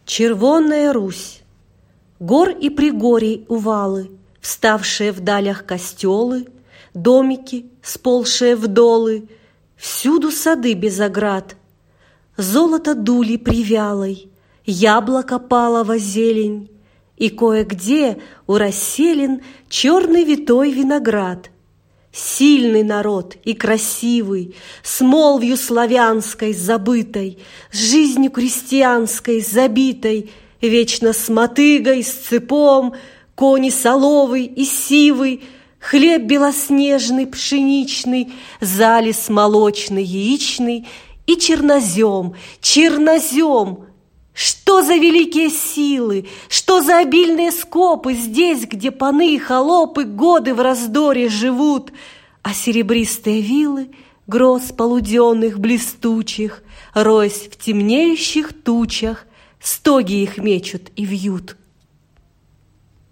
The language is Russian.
Червонная Русь. Гор и пригорий увалы, вставшие в далях костелы, домики, сползшие в долы, всюду сады без оград. Золото дули привялой, яблоко палого зелень, и кое-где у расселин черный витой виноград. Сильный народ и красивый, с молвью славянской забытой, с жизнью крестьянской забитой, вечно с мотыгой, с цепом, кони соловый и сивый, хлеб белоснежный, пшеничный, залез молочный, яичный и чернозем, чернозем. Что за великие силы, что за обильные скопы здесь, где паны и холопы годы в раздоре живут, а серебристые вилы гроз полуденных блестучих, роясь в темнеющих тучах, стоги их мечут и вьют.